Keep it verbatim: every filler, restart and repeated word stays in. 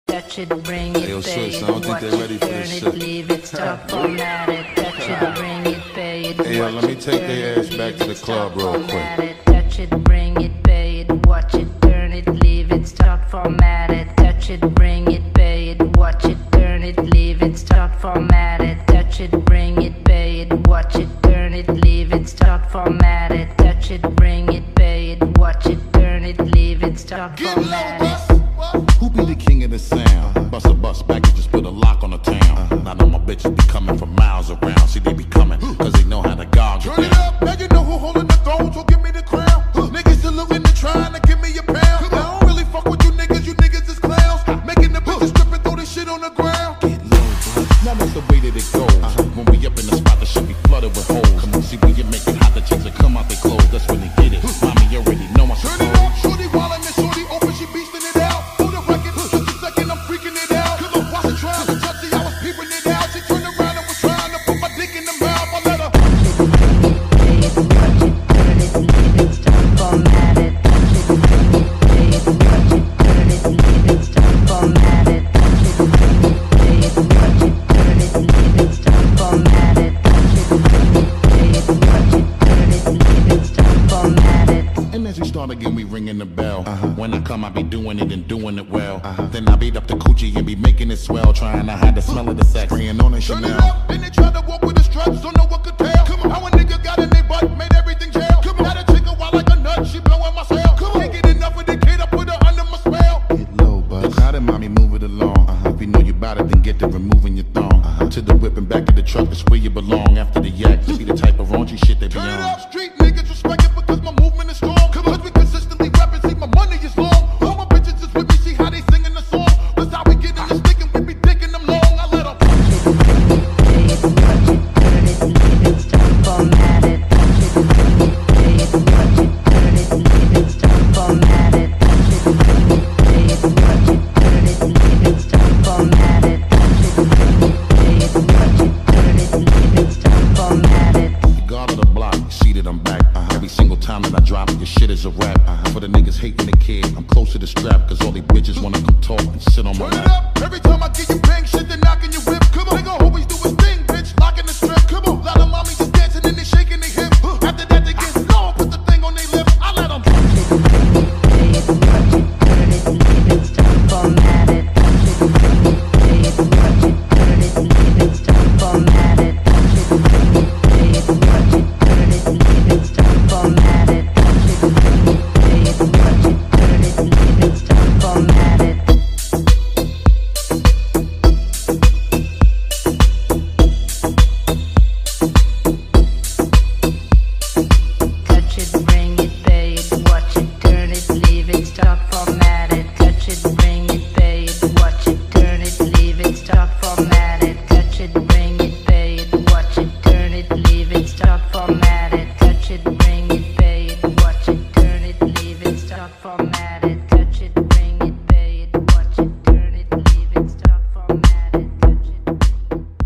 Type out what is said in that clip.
touch it, bring it, Hey, yo, pay sis, it, I don't think watch they it, ready for turn this it, shit. leave it, stop, format it, touch it, bring it, pay it, Hey, yo, watch let me it, take turn their it, ass back leave to the it, club stop, real format quick. it, touch it, bring it, pay it, watch it, turn it, leave it, stop, format it, touch it, bring it, pay it, watch it, turn it, leave it, stop, format it, touch it, bring it, pay it, watch it, turn it, leave it, stop, format it, touch it, bring it, pay it, watch it, turn it, leave it, stop, format it. Who be the king of the sound? Bust a bus back and just put a lock on the town. Now know my bitches be coming from miles around. See, they be coming, cause they know how to gog it Turn it up, now you know who holding the throne, so give me the crown. Niggas saluting and trying to give me a pound. I don't really fuck with you niggas, you niggas is clowns. Making the bitches strip and throw this shit on the ground. Get low, bro. Now that's the way that it goes. When we up in the spot, the shit be flooded with holes. Come on, see, we get make it hot, the chicks that come out they clothes. That's when they get it. Mommy, you already know I'm Turn it up, shorty wildin' and shorty open, she beastin' it out. Hold the record, just a second, I'm freaking it out. Cause I wasn't trying to touch it, I was peeping it out. She turned around and was trying to put my dick in the mouth. I let her. And as we start again, we ringing the bell. Uh-huh. When I come, I be doing it and doing it well. Uh-huh. Then I beat up the coochie and be making it swell. Trying to hide the smell of the sex. Spraying on a Turn it Chanel. up, then they try to walk with the struts, don't know what could tell. Come on. How a nigga got in their butt, made everything jail. Come on. Got a chick a wild like a nut, she blowing my cell. Come on. Can't get enough of the kid, I put her under my spell. Get low, bud. The crowded mommy, move it along. Uh-huh. If you know you bout it, then get to removing your thong. Uh-huh. To the whip and back of the truck, that's where you belong. After the yak, to be the type of raunchy shit they be Turn it on. up, street niggas respect it because my movement is strong. Come on. Cause we consistently rapping, see my money is long. All my bitches is with me, see how they singing the song. That's how we get in the stick and we be dicking them long. I let them. God of the block, see that I'm back. Uh-huh. Every single time that I drop it, your shit is a rap. Uh-huh. For the niggas hating the kid, I'm close to the strap, cause all these bitches wanna come talk and sit on my Turn it lap. up, every time I get you paid.